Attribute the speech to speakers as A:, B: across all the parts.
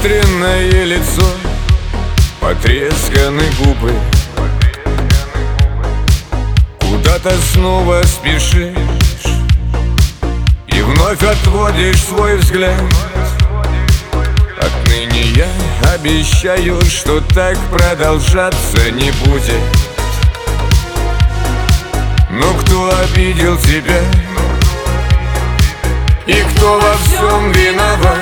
A: Обветренное лицо, потресканы губы. Куда-то снова спешишь и вновь отводишь свой взгляд. Отныне я обещаю, что так продолжаться не будет. Но кто обидел тебя? И кто во всем виноват?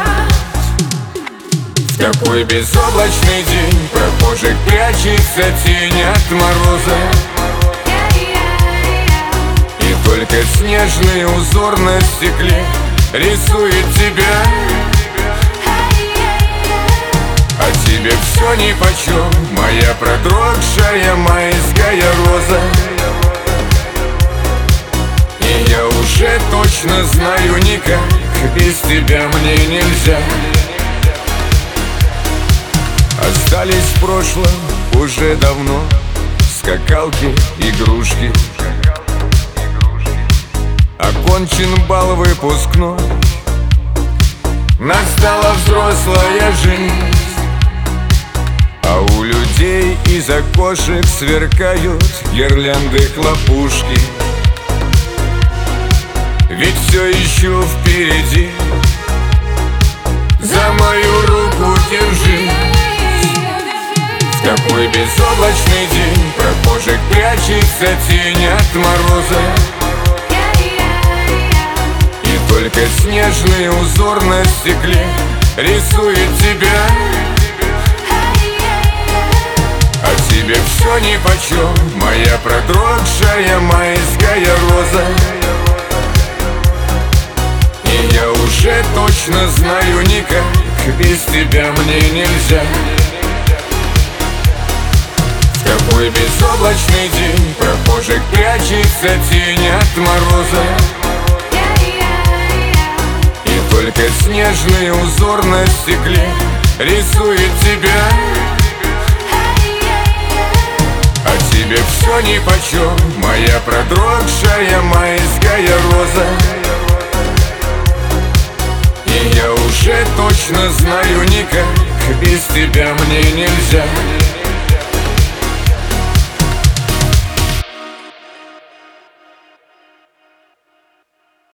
A: В такой безоблачный день прохожих прячется тень от мороза. И только снежный узор на стекле рисует тебя. А тебе все нипочем, моя продрогшая майская роза. И я уже точно знаю, никак без тебя мне нельзя. Остались в прошлом уже давно скакалки, игрушки. Окончен бал выпускной, настала взрослая жизнь. А у людей из окошек сверкают гирлянды хлопушки. Ведь все еще впереди, за мою руку держи. В такой безоблачный день прохожих прячется тень от мороза. И только снежный узор на стекле рисует тебя. А тебе все нипочем, моя продрогшая майская роза. И я уже точно знаю, никак без тебя мне нельзя. В такой безоблачный день прохожих прячется тень от мороза. И только снежный узор на стекле рисует тебя. А тебе все нипочем, моя продрогшая майская роза. И я уже точно знаю, никак без тебя мне нельзя.